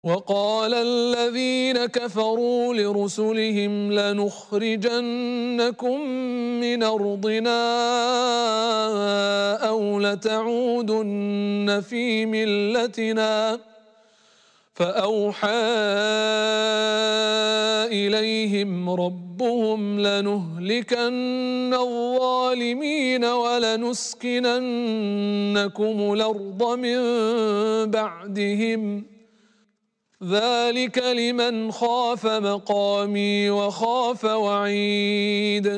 وقال الذين كفروا لرسلهم لنخرجنكم من أرضنا أو لتعودن في ملتنا فأوحى إليهم ربهم لنهلكن الظالمين ولنسكننكم الأرض من بعدهم ذلك لمن خاف مقامي وخاف وعيد.